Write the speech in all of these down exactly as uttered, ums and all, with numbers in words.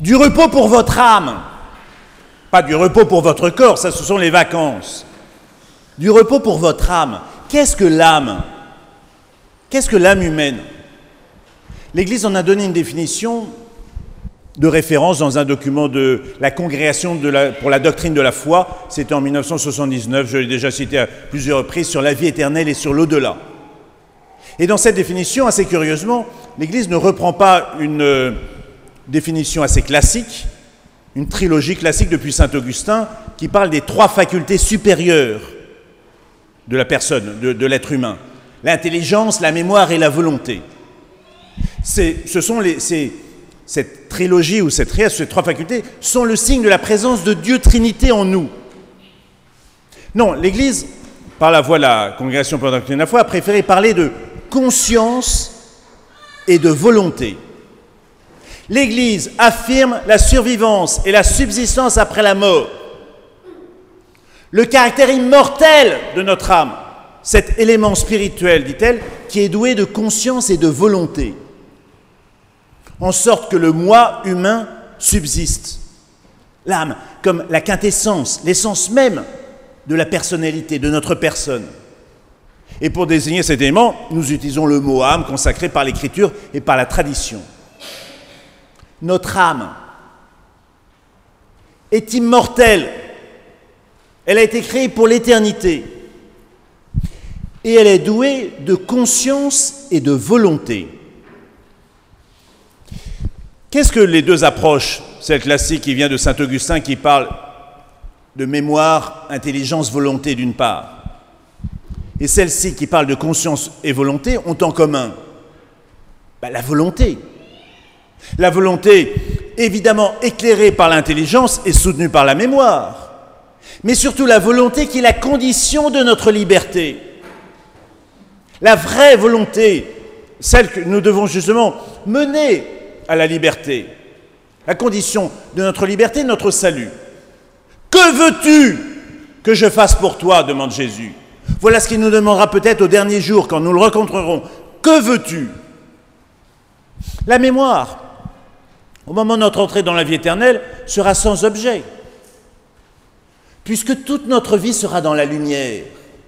Du repos pour votre âme. Pas du repos pour votre corps, ça ce sont les vacances. Du repos pour votre âme. Qu'est-ce que l'âme ? Qu'est-ce que l'âme humaine ? L'Église en a donné une définition de référence dans un document de la Congrégation de la, pour la doctrine de la foi. C'était en mille neuf cent soixante-dix-neuf, je l'ai déjà cité à plusieurs reprises, sur la vie éternelle et sur l'au-delà. Et dans cette définition, assez curieusement, l'Église ne reprend pas une euh, définition assez classique, une trilogie classique depuis saint Augustin, qui parle des trois facultés supérieures de la personne, de, de l'être humain. L'intelligence, la mémoire et la volonté. C'est, ce sont les, c'est, cette trilogie ou cette triade, ces trois facultés, sont le signe de la présence de Dieu Trinité en nous. Non, l'Église, par la voie de la Congrégation pour la doctrine de la foi, a préféré parler de conscience et de volonté. L'Église affirme la survivance et la subsistance après la mort, le caractère immortel de notre âme, cet élément spirituel, dit-elle, qui est doué de conscience et de volonté, en sorte que le moi humain subsiste. L'âme, comme la quintessence, l'essence même de la personnalité, de notre personne. Et pour désigner cet élément, nous utilisons le mot âme consacré par l'Écriture et par la tradition. Notre âme est immortelle. Elle a été créée pour l'éternité. Et elle est douée de conscience et de volonté. Qu'est-ce que les deux approches, celle classique qui vient de saint Augustin qui parle de mémoire, intelligence, volonté d'une part, et celle-ci qui parle de conscience et volonté, ont en commun ? Ben, la volonté. La volonté, évidemment éclairée par l'intelligence et soutenue par la mémoire, mais surtout la volonté qui est la condition de notre liberté. La vraie volonté, celle que nous devons justement mener à la liberté, la condition de notre liberté, de notre salut. Que veux-tu que je fasse pour toi ? Demande Jésus. Voilà ce qu'il nous demandera peut-être au dernier jour, quand nous le rencontrerons. Que veux-tu ? La mémoire, au moment de notre entrée dans la vie éternelle, sera sans objet, puisque toute notre vie sera dans la lumière.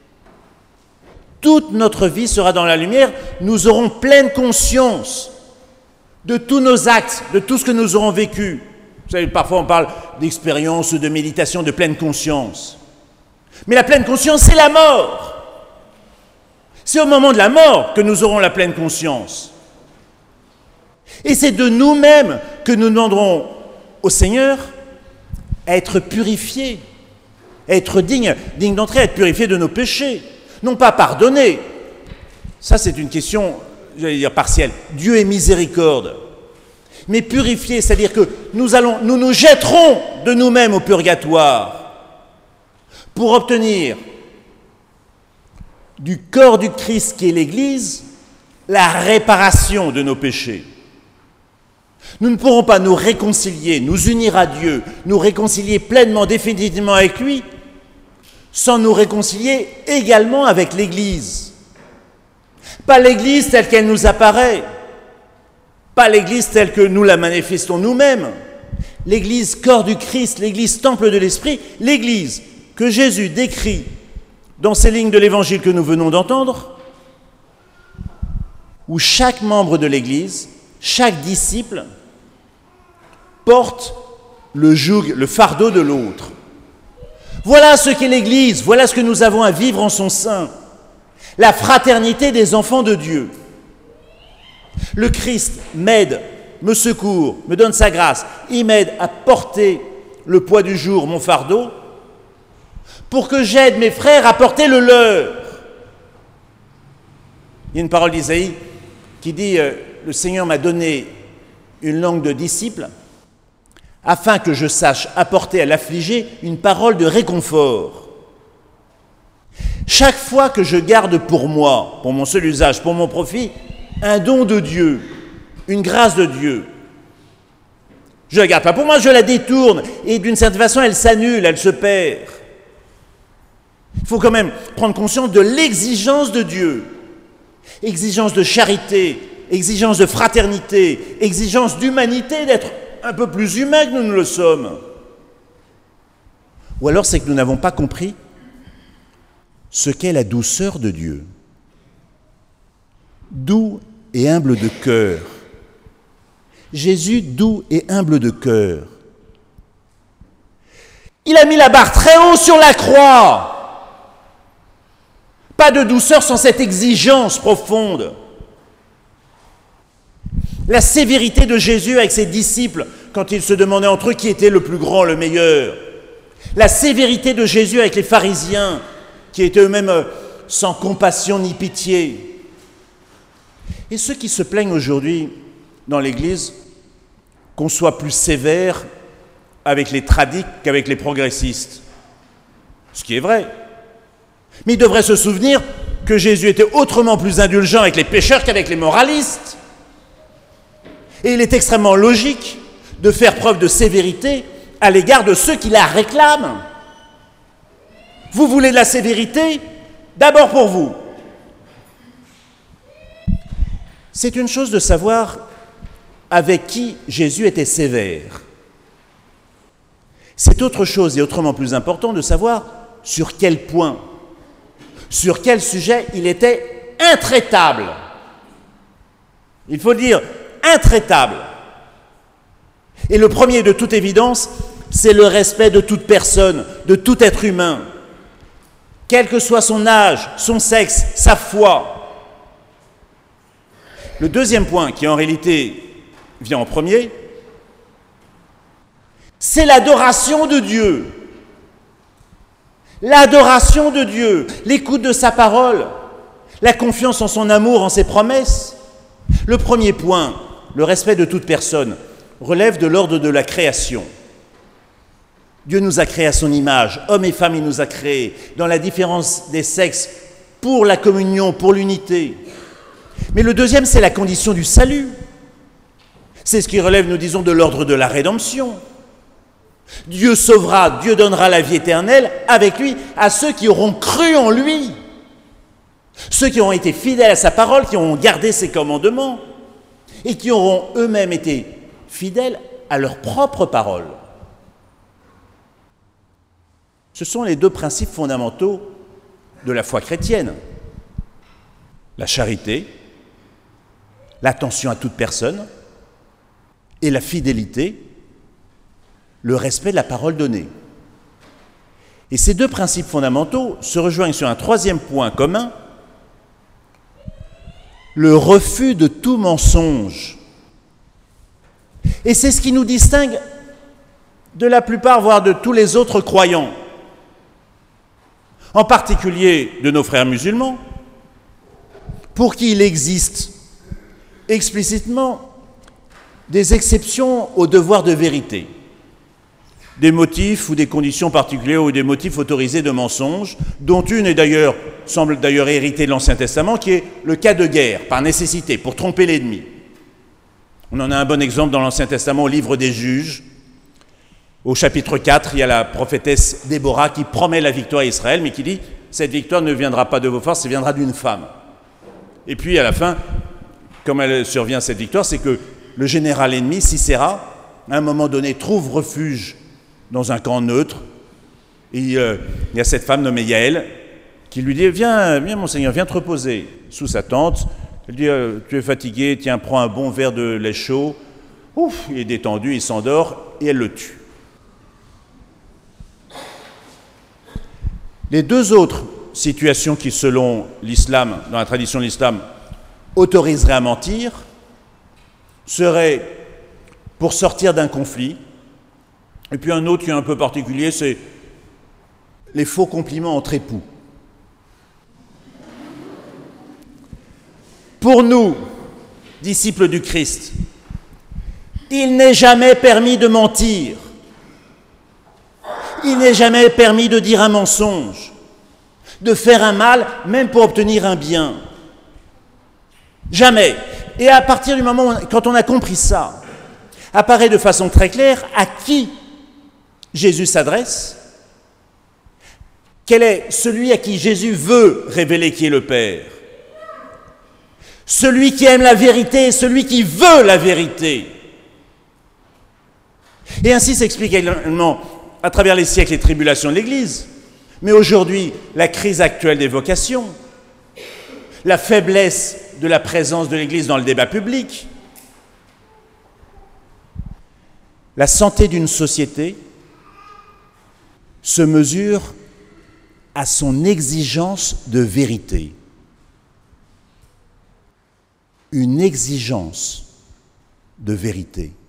Toute notre vie sera dans la lumière, nous aurons pleine conscience de tous nos actes, de tout ce que nous aurons vécu. Vous savez, parfois on parle d'expérience, de méditation, de pleine conscience. Mais la pleine conscience, c'est la mort. C'est au moment de la mort que nous aurons la pleine conscience. Et c'est de nous-mêmes que nous demanderons au Seigneur à être purifiés, à être dignes, dignes d'entrer, à être purifiés de nos péchés. Non pas pardonnés. Ça, c'est une question, j'allais dire, partielle. Dieu est miséricorde. Mais purifiés, c'est-à-dire que nous allons, nous nous jetterons de nous-mêmes au purgatoire pour obtenir du corps du Christ qui est l'Église la réparation de nos péchés. Nous ne pourrons pas nous réconcilier, nous unir à Dieu, nous réconcilier pleinement, définitivement avec lui, sans nous réconcilier également avec l'Église. Pas l'Église telle qu'elle nous apparaît, pas l'Église telle que nous la manifestons nous-mêmes, l'Église corps du Christ, l'Église temple de l'Esprit, l'Église que Jésus décrit dans ces lignes de l'Évangile que nous venons d'entendre, où chaque membre de l'Église, chaque disciple, porte le joug, le fardeau de l'autre. Voilà ce qu'est l'Église, voilà ce que nous avons à vivre en son sein. La fraternité des enfants de Dieu. Le Christ m'aide, me secourt, me donne sa grâce. Il m'aide à porter le poids du jour, mon fardeau, pour que j'aide mes frères à porter le leur. Il y a une parole d'Isaïe qui dit euh, « Le Seigneur m'a donné une langue de disciple afin que je sache apporter à l'affligé une parole de réconfort. » Chaque fois que je garde pour moi, pour mon seul usage, pour mon profit, un don de Dieu, une grâce de Dieu, je ne la garde pas pour moi, je la détourne et d'une certaine façon elle s'annule, elle se perd. Il faut quand même prendre conscience de l'exigence de Dieu, exigence de charité, exigence de fraternité, exigence d'humanité, d'être un peu plus humain que nous ne le sommes. Ou alors c'est que nous n'avons pas compris ce qu'est la douceur de Dieu. Doux et humble de cœur. Jésus, doux et humble de cœur. Il a mis la barre très haut sur la croix. Pas de douceur sans cette exigence profonde. La sévérité de Jésus avec ses disciples quand ils se demandaient entre eux qui était le plus grand, le meilleur. La sévérité de Jésus avec les pharisiens qui étaient eux-mêmes sans compassion ni pitié. Et ceux qui se plaignent aujourd'hui dans l'Église qu'on soit plus sévère avec les tradiques qu'avec les progressistes. Ce qui est vrai. Mais ils devraient se souvenir que Jésus était autrement plus indulgent avec les pécheurs qu'avec les moralistes. Et il est extrêmement logique de faire preuve de sévérité à l'égard de ceux qui la réclament. Vous voulez de la sévérité? D'abord pour vous. C'est une chose de savoir avec qui Jésus était sévère. C'est autre chose et autrement plus important de savoir sur quel point, sur quel sujet il était intraitable. Il faut dire intraitable. Et le premier de toute évidence, c'est le respect de toute personne, de tout être humain, quel que soit son âge, son sexe, sa foi. Le deuxième point, qui en réalité vient en premier, c'est l'adoration de Dieu. L'adoration de Dieu, l'écoute de sa parole, la confiance en son amour, en ses promesses. Le premier point, le respect de toute personne, relève de l'ordre de la création. Dieu nous a créés à son image, hommes et femmes il nous a créés, dans la différence des sexes, pour la communion, pour l'unité. Mais le deuxième, c'est la condition du salut. C'est ce qui relève, nous disons, de l'ordre de la rédemption. Dieu sauvera, Dieu donnera la vie éternelle avec lui à ceux qui auront cru en lui, ceux qui auront été fidèles à sa parole, qui auront gardé ses commandements et qui auront eux-mêmes été fidèles à leur propre parole. Ce sont les deux principes fondamentaux de la foi chrétienne. La charité, l'attention à toute personne et la fidélité, le respect de la parole donnée. Et ces deux principes fondamentaux se rejoignent sur un troisième point commun, le refus de tout mensonge. Et c'est ce qui nous distingue de la plupart, voire de tous les autres croyants, en particulier de nos frères musulmans, pour qui il existe explicitement des exceptions au devoir de vérité, des motifs ou des conditions particulières ou des motifs autorisés de mensonge, dont une est d'ailleurs, semble d'ailleurs héritée de l'Ancien Testament, qui est le cas de guerre, par nécessité, pour tromper l'ennemi. On en a un bon exemple dans l'Ancien Testament au livre des Juges. Au chapitre quatre, il y a la prophétesse Déborah qui promet la victoire à Israël, mais qui dit « Cette victoire ne viendra pas de vos forces, elle viendra d'une femme. » Et puis à la fin, comme elle survient cette victoire, c'est que le général ennemi, Sisera, à un moment donné, trouve refuge dans un camp neutre. Et euh, il y a cette femme nommée Yaël qui lui dit « Viens, viens mon Seigneur, viens te reposer sous sa tente. » Elle dit euh, « Tu es fatigué, tiens, prends un bon verre de lait chaud. » Ouf, il est détendu, il s'endort et elle le tue. Les deux autres situations qui, selon l'islam, dans la tradition de l'islam, autoriseraient à mentir, seraient pour sortir d'un conflit. Et puis un autre qui est un peu particulier, c'est les faux compliments entre époux. Pour nous, disciples du Christ, il n'est jamais permis de mentir. Il n'est jamais permis de dire un mensonge, de faire un mal, même pour obtenir un bien. Jamais. Et à partir du moment où, quand on a compris ça, apparaît de façon très claire à qui Jésus s'adresse, quel est celui à qui Jésus veut révéler qui est le Père. Celui qui aime la vérité, celui qui veut la vérité. Et ainsi s'explique également, à travers les siècles, les tribulations de l'Église. Mais aujourd'hui, la crise actuelle des vocations, la faiblesse de la présence de l'Église dans le débat public, la santé d'une société se mesure à son exigence de vérité. Une exigence de vérité.